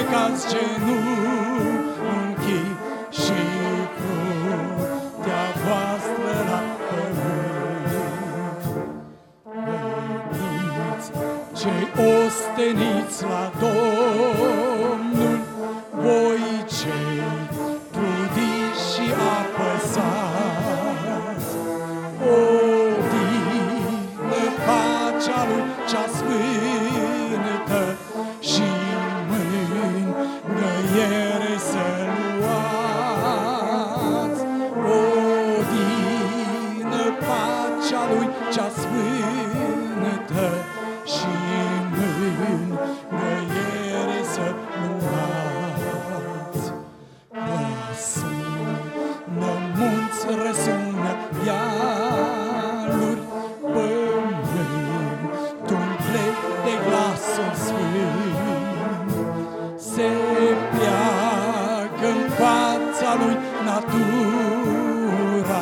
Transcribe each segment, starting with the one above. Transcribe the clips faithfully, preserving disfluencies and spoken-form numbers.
plecați genunchii și crucea voastră la pământ. Veniți cei osteniți la Domnul, voi cei trudiți și apăsați. Odihnă pacea lui cea sfântă și mângâiere să luați. Odihnă pacea lui cea sfântă și mângâiere să luați. Răsună munți, răsună ialuri, pământul plec de glasul sfânt. Se pleacă-n fața lui natura,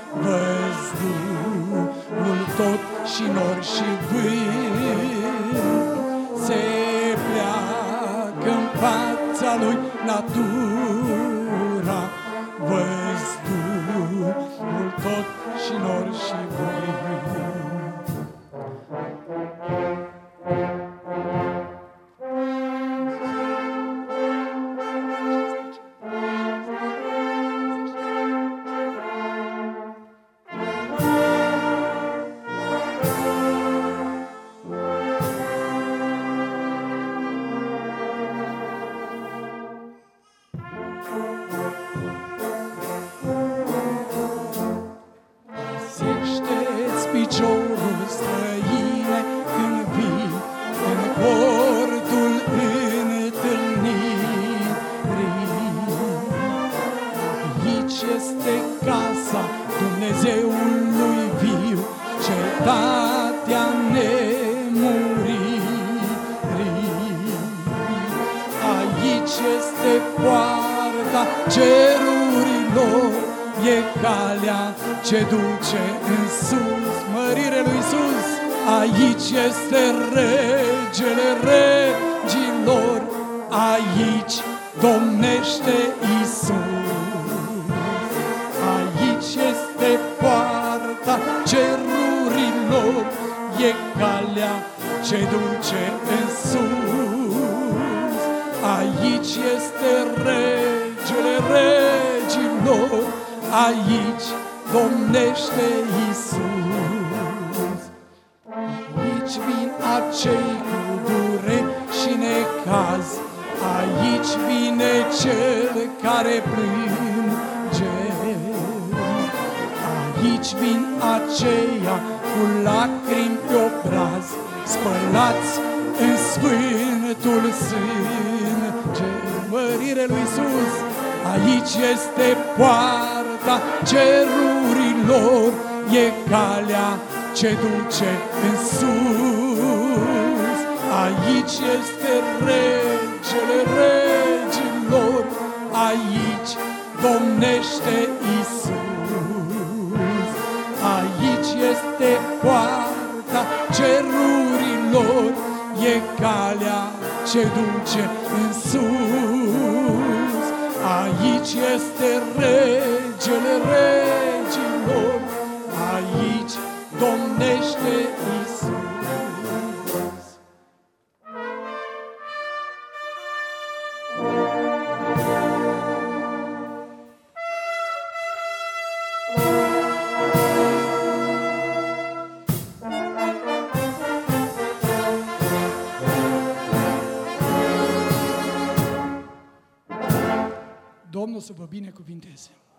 văzduhul tot și nori și vânt. Se pleacă-n fața lui natura, văzduhul tot și nori și vânt. Pasește-ți piciorul, străine, când vii în cortul întâlnirii. Aici este casa Dumnezeului viu, cetatea nemuririi. Aici este poarta cerurilor, e calea ce duce în sus, mărire lui Iisus. Aici este regele regilor, aici domnește Iisus. Aici este poarta cerurilor, e calea ce duce în sus. Aici este regele regilor, aici domnește Iisus. Aici vin acei cu dureri și necaz, aici vine cel care plânge. Aici vin aceia cu lacrimi pe obraz, spălați în sfântul sânge. Mărire lui Iisus. Aici este poarta cerurilor, e calea ce duce în sus. Aici este regele regilor, aici domnește Iisus. Aici este poarta cerurilor, e calea ce duce în sus. Aici este regele regilor, aici domnește Iisus. Domnul să vă binecuvinteze.